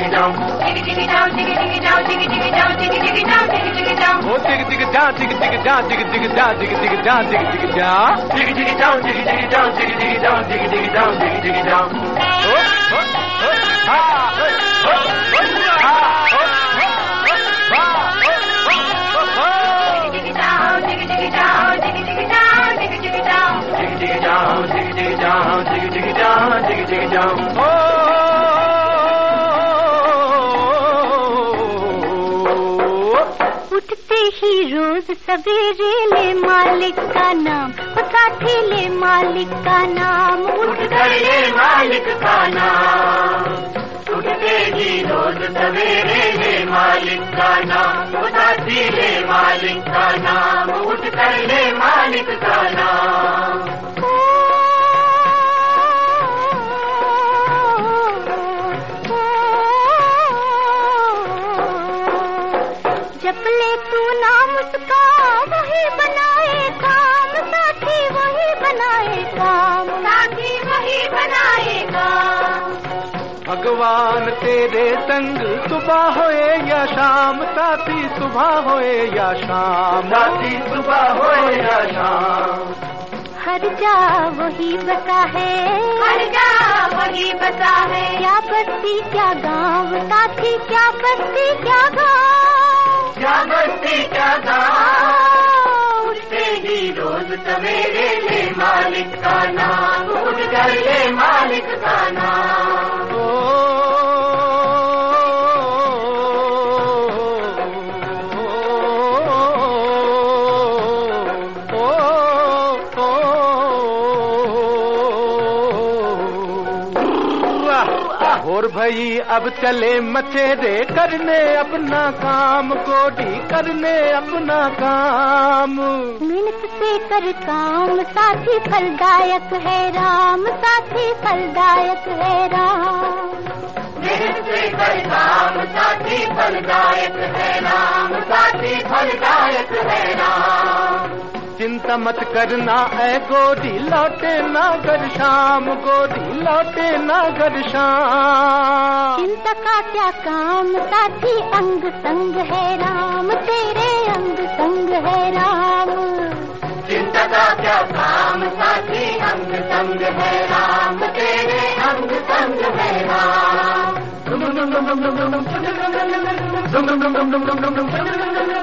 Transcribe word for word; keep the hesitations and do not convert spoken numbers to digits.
jiggy down, jiggy jiggy down, jiggy jiggy down, jiggy jiggy down, jiggy jiggy down, jiggy jiggy down. Oh, jiggy jiggy down, jiggy jiggy down, jiggy jiggy down, jiggy jiggy down, jiggy jiggy down. Jiggy jiggy down, jiggy jiggy down, jiggy jiggy down, jiggy jiggy down, jiggy jiggy down. Oh, oh, oh, ah, oh, oh, oh, ah, oh, oh, oh, jiggy down, jiggy jiggy down, jiggy jiggy down, jiggy jiggy down, jiggy jiggy down, jiggy jiggy down, jiggy jiggy down, jiggy jiggy down. Oh. उठते ही रोज सवेरे ले मालिक का नाम, साथी ले मालिक का नाम, उठ कर ले मालिक का नाम। उठते ही रोज सवेरे ले मालिक का नाम, साथी ले मालिक का नाम, उठ कर ले मालिक का नाम। जप ले तू नाम उसका, वही बनाए काम, साथी वही बनाए काम, साथी वही बनाए काम। भगवान तेरे संग सुबह होए या शाम, साथी सुबह होए या शाम, साथी सुबह होए या शाम। हर जा वही बता है, हर जा वही बता है। क्या बस्ती क्या गाँव, साथी क्या बस्ती क्या गाँव, क्या बस्ती क्या गाँव। उठते ही रोज सवेरे ले मालिक का नाम, उठ कर ले मालिक का नाम। ओ, ओ, ओ, और भई अब चले मचेरे करने अपना काम, गोडी करने अपना काम। मेहनत से कर काम, साथी फलदायक है राम, साथी फलदायक है राम। मेहनत से कर काम, साथी फलदायक है राम, साथी फलदायक है राम। चिंता मत करना ऐ गोदी, लौटे ना घर शाम, गोदी लौटे ना घर शाम। चिंता का क्या काम, साथी अंग संग है राम, तेरे अंग संग है राम। चिंता का क्या काम, साथी अंग संग है राम, तेरे अंग संग है राम।